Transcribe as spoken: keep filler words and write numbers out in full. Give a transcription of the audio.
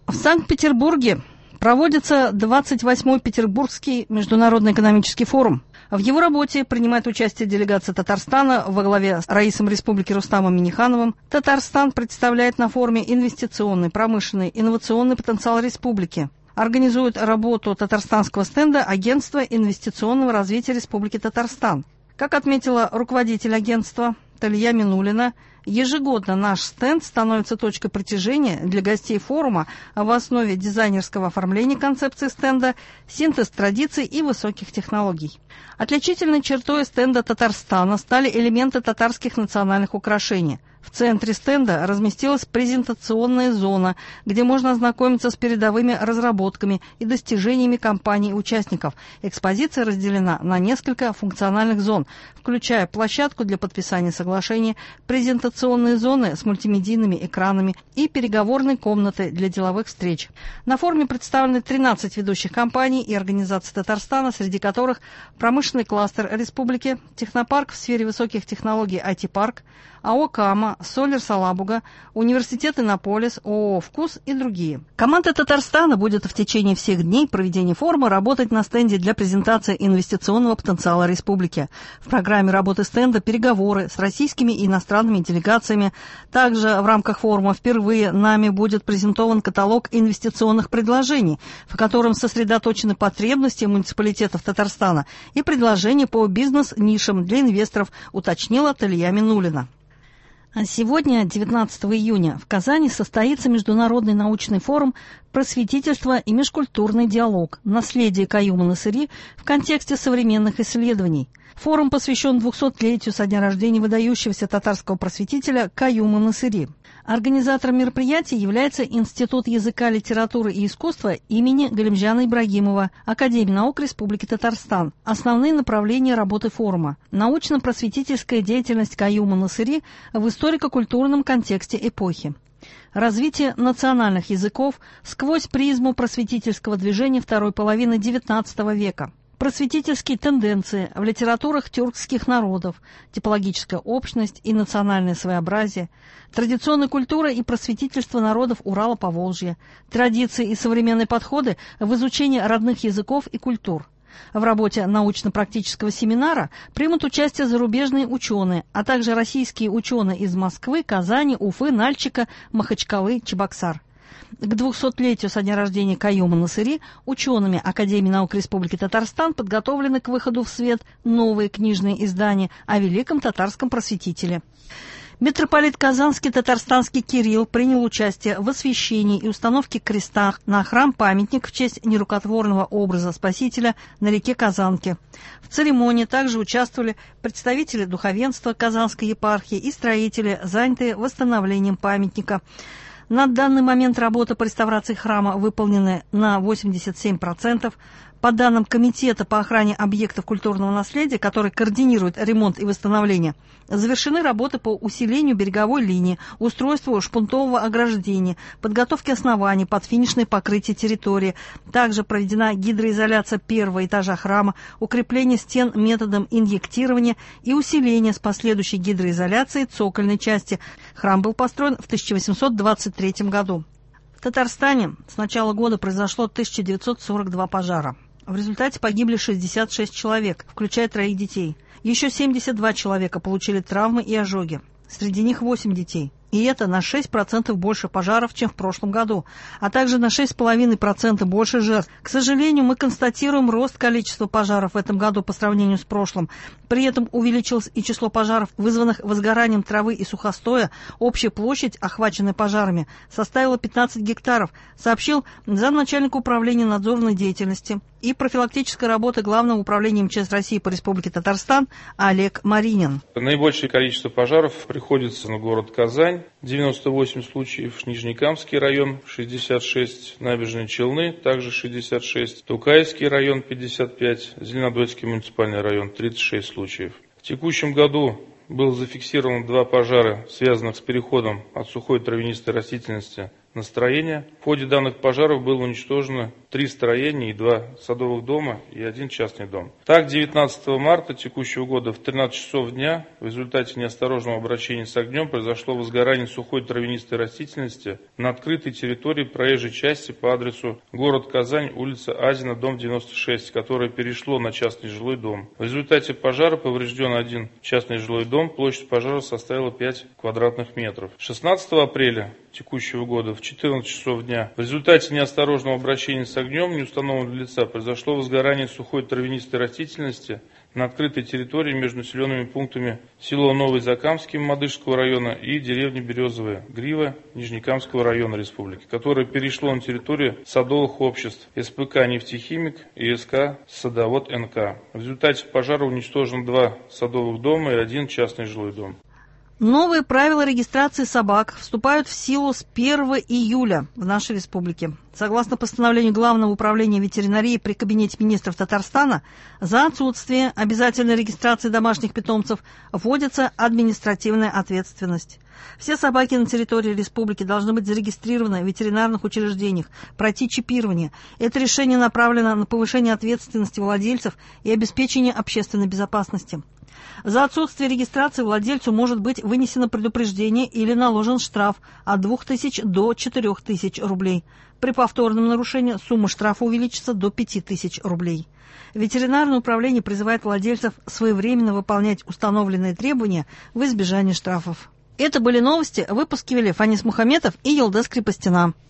В Санкт-Петербурге проводится двадцать восьмой Петербургский международный экономический форум. В его работе принимает участие делегация Татарстана во главе с раисом Республики Рустамом Миннихановым. Татарстан представляет на форуме инвестиционный, промышленный, инновационный потенциал республики. Организует работу татарстанского стенда Агентство инвестиционного развития Республики Татарстан. Как отметила руководитель агентства Талия Минулина, ежегодно наш стенд становится точкой притяжения для гостей форума, а в основе дизайнерского оформления концепции стенда синтез традиций и высоких технологий. Отличительной чертой стенда Татарстана стали элементы татарских национальных украшений. В центре стенда разместилась презентационная зона, где можно ознакомиться с передовыми разработками и достижениями компаний-участников. Экспозиция разделена на несколько функциональных зон, включая площадку для подписания соглашений, презентационные зоны с мультимедийными экранами и переговорные комнаты для деловых встреч. На форуме представлены тринадцать ведущих компаний и организаций Татарстана, среди которых промышленный кластер республики, технопарк в сфере высоких технологий ай ти-парк, АО «Кама», Солер Салабуга, Университет Иннополис, ООО «Вкус» и другие. Команда Татарстана будет в течение всех дней проведения форума работать на стенде для презентации инвестиционного потенциала республики. В программе работы стенда переговоры с российскими и иностранными делегациями. Также в рамках форума впервые нами будет презентован каталог инвестиционных предложений, в котором сосредоточены потребности муниципалитетов Татарстана и предложения по бизнес-нишам для инвесторов, уточнила Талия Минулина. Сегодня, девятнадцатого июня, в Казани состоится Международный научный форум «Просветительство и межкультурный диалог. Наследие Каюма-Насыри в контексте современных исследований». Форум посвящен двухсотлетию со дня рождения выдающегося татарского просветителя Каюма-Насыри. Организатором мероприятия является Институт языка, литературы и искусства имени Галимжана Ибрагимова, Академия наук Республики Татарстан. Основные направления работы форума. Научно-просветительская деятельность Каюма-Насыри в историко-культурном контексте эпохи. Развитие национальных языков сквозь призму просветительского движения второй половины девятнадцатого века. Просветительские тенденции в литературах тюркских народов, типологическая общность и национальное своеобразие, традиционная культура и просветительство народов Урала-Поволжья, традиции и современные подходы в изучении родных языков и культур. В работе научно-практического семинара примут участие зарубежные ученые, а также российские ученые из Москвы, Казани, Уфы, Нальчика, Махачкалы, Чебоксар. К двухсотлетию со дня рождения Каюма-Насыри учеными Академии наук Республики Татарстан подготовлены к выходу в свет новые книжные издания о великом татарском просветителе. Митрополит Казанский татарстанский Кирилл принял участие в освящении и установке креста на храм-памятник в честь нерукотворного образа Спасителя на реке Казанке. В церемонии также участвовали представители духовенства Казанской епархии и строители, занятые восстановлением памятника. На данный момент работа по реставрации храма выполнена на восемьдесят семь процентов. По данным Комитета по охране объектов культурного наследия, который координирует ремонт и восстановление, завершены работы по усилению береговой линии, устройству шпунтового ограждения, подготовке оснований под финишное покрытие территории. Также проведена гидроизоляция первого этажа храма, укрепление стен методом инъектирования и усиление с последующей гидроизоляцией цокольной части. Храм был построен в тысяча восемьсот двадцать третьем году. В Татарстане с начала года произошло тысяча девятьсот сорок два пожара. В результате погибли шестьдесят шесть человек, включая троих детей. Еще семьдесят два человека получили травмы и ожоги. Среди них восемь детей. И это на шесть процентов больше пожаров, чем в прошлом году, а также на шесть целых пять десятых процента больше жертв. К сожалению, мы констатируем рост количества пожаров в этом году по сравнению с прошлым. При этом увеличилось и число пожаров, вызванных возгоранием травы и сухостоя. Общая площадь, охваченная пожарами, составила пятнадцать гектаров, сообщил замначальника управления надзорной деятельности и профилактической работы Главного управления МЧС России по Республике Татарстан Олег Маринин. Наибольшее количество пожаров приходится на город Казань. девяносто восемь случаев, Нижнекамский район шестьдесят шесть, Набережные Челны также шестьдесят шесть, Тукаевский район пятьдесят пять, Зеленодольский муниципальный район тридцать шесть случаев. В текущем году было зафиксировано два пожара, связанных с переходом от сухой травянистой растительности настроения. В ходе данных пожаров было уничтожено три строения и два садовых дома и один частный дом. Так, девятнадцатого марта текущего года в тринадцать часов дня в результате неосторожного обращения с огнем произошло возгорание сухой травянистой растительности на открытой территории проезжей части по адресу город Казань, улица Азина, дом девяносто шесть, которое перешло на частный жилой дом. В результате пожара поврежден один частный жилой дом, площадь пожара составила пять квадратных метров. шестнадцатого апреля текущего года в четырнадцать часов дня в результате неосторожного обращения с огнем неустановленного лица произошло возгорание сухой травянистой растительности на открытой территории между населенными пунктами село Новый Закамский Мадышского района и деревни Березовая Грива Нижнекамского района республики, которое перешло на территорию садовых обществ СПК «Нефтехимик» и СК «Садовод эн ка». В результате пожара уничтожено два садовых дома и один частный жилой дом. Новые правила регистрации собак вступают в силу с первого июля в нашей республике. Согласно постановлению Главного управления ветеринарии при Кабинете министров Татарстана, за отсутствие обязательной регистрации домашних питомцев вводится административная ответственность. Все собаки на территории республики должны быть зарегистрированы в ветеринарных учреждениях, пройти чипирование. Это решение направлено на повышение ответственности владельцев и обеспечение общественной безопасности. За отсутствие регистрации владельцу может быть вынесено предупреждение или наложен штраф от двух тысяч до четырёх тысяч рублей. При повторном нарушении сумма штрафа увеличится до пяти тысяч рублей. Ветеринарное управление призывает владельцев своевременно выполнять установленные требования в избежание штрафов. Это были новости. Выпуски вели Фанис Мухаметов и Елдес Крепостина.